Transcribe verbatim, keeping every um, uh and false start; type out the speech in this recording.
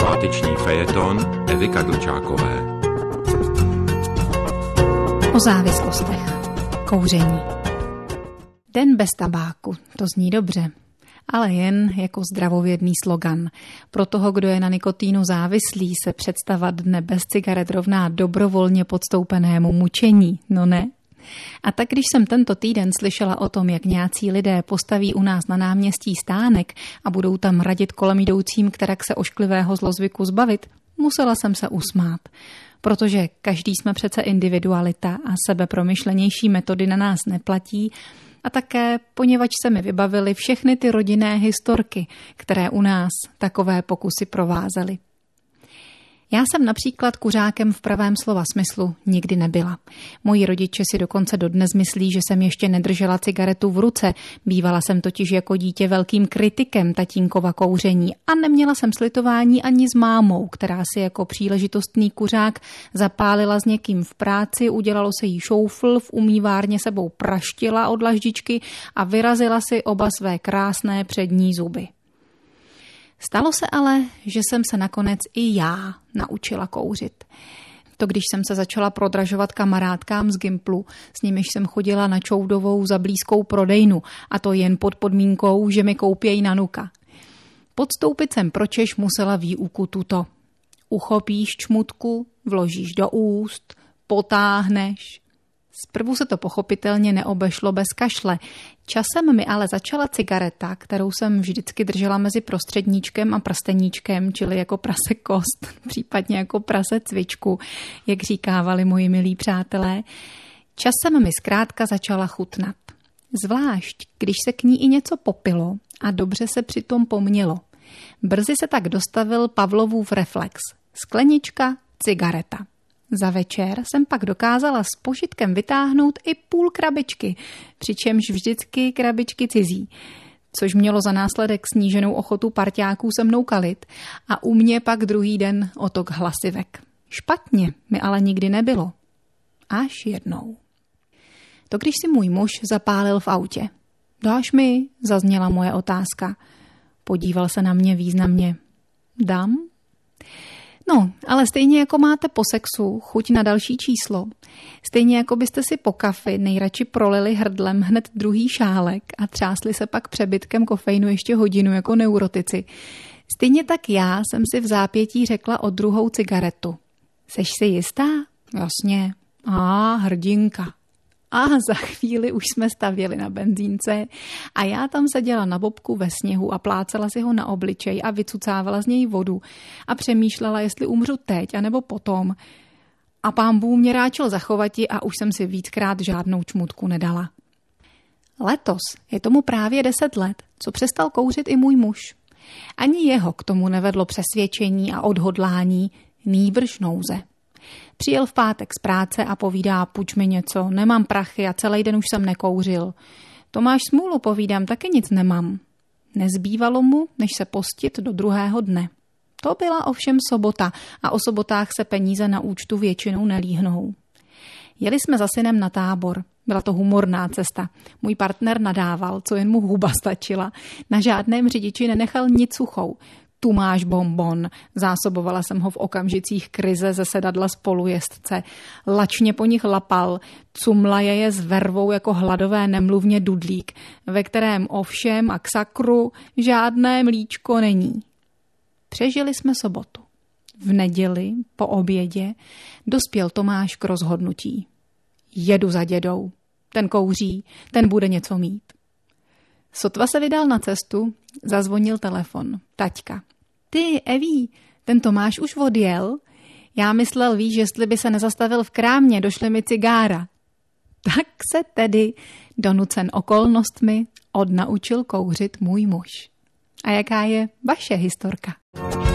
Páteční fejeton Evy Kadlčákové. O závislostech. Kouření. Den bez tabáku, to zní dobře, ale jen jako zdravovědný slogan. Pro toho, kdo je na nikotínu závislý, se představa dne bez cigaret rovná dobrovolně podstoupenému mučení, no ne? A tak když jsem tento týden slyšela o tom, jak nějací lidé postaví u nás na náměstí stánek a budou tam radit kolem jdoucím, kterak se ošklivého zlozvyku zbavit, musela jsem se usmát. Protože každý jsme přece individualita a sebepromyšlenější metody na nás neplatí, a také poněvadž se mi vybavily všechny ty rodinné historky, které u nás takové pokusy provázely. Já jsem například kuřákem v pravém slova smyslu nikdy nebyla. Moji rodiče si dokonce dodnes myslí, že jsem ještě nedržela cigaretu v ruce. Bývala jsem totiž jako dítě velkým kritikem tatínkova kouření a neměla jsem slitování ani s mámou, která si jako příležitostný kuřák zapálila s někým v práci, udělalo se jí šoufl, v umývárně sebou praštila od laždičky a vyrazila si oba své krásné přední zuby. Stalo se ale, že jsem se nakonec i já naučila kouřit. To když jsem se začala prodražovat kamarádkám z Gimplu, s nimiž jsem chodila na Čoudovou za blízkou prodejnu, a to jen pod podmínkou, že mi koupějí nanuka. Podstoupit jsem pročež musela výuku tuto. Uchopíš čmutku, vložíš do úst, potáhneš. Zprvu se to pochopitelně neobešlo bez kašle. Časem mi ale začala cigareta, kterou jsem vždycky držela mezi prostředníčkem a prsteníčkem, čili jako prase kost, případně jako prase cvičku, jak říkávali moji milí přátelé. Časem mi zkrátka začala chutnat. Zvlášť, když se k ní i něco popilo a dobře se přitom pomělo. Brzy se tak dostavil Pavlovův reflex. Sklenička, cigareta. Za večer jsem pak dokázala s požitkem vytáhnout i půl krabičky, přičemž vždycky krabičky cizí, což mělo za následek sníženou ochotu parťáků se mnou kalit a u mě pak druhý den otok hlasivek. Špatně mi ale nikdy nebylo. Až jednou. To když si můj muž zapálil v autě. Dáš mi? Zazněla moje otázka. Podíval se na mě významně. Dám? No, ale stejně jako máte po sexu chuť na další číslo, stejně jako byste si po kafi nejradši prolili hrdlem hned druhý šálek a třásli se pak přebytkem kofeinu ještě hodinu jako neurotici, stejně tak já jsem si v zápětí řekla o druhou cigaretu. Seš si jistá? Jasně. A hrdinka. A za chvíli už jsme stavěli na benzínce a já tam seděla na bobku ve sněhu a plácela si ho na obličej a vycucávala z něj vodu a přemýšlela, jestli umřu teď anebo potom. A pán Bůh mě ráčil zachovati a už jsem si víckrát žádnou čmutku nedala. Letos je tomu právě deset let, co přestal kouřit i můj muž. Ani jeho k tomu nevedlo přesvědčení a odhodlání, nýbrž nouze. Přijel v pátek z práce a povídá, půjč mi něco, nemám prachy a celý den už jsem nekouřil. To máš smůlu, povídám, taky nic nemám. Nezbývalo mu, než se postit do druhého dne. To byla ovšem sobota a o sobotách se peníze na účtu většinou nelíhnou. Jeli jsme za synem na tábor. Byla to humorná cesta. Můj partner nadával, co jen mu huba stačila. Na žádném řidiči nenechal nic suchou. Tu máš bonbon, zásobovala jsem ho v okamžicích krize ze sedadla spolujezdce. Lačně po nich lapal, cumlaje je s vervou jako hladové nemluvně dudlík, ve kterém ovšem a k sakru žádné mlíčko není. Přežili jsme sobotu. V neděli, po obědě, dospěl Tomáš k rozhodnutí. Jedu za dědou. Ten kouří, ten bude něco mít. Sotva se vydal na cestu, zazvonil telefon. Taťka. Ty, Eví, ten Tomáš už odjel? Já myslel, víš, jestli by se nezastavil v krámě, došly mi cigára. Tak se tedy, donucen okolnostmi, odnaučil kouřit můj muž. A jaká je vaše historka?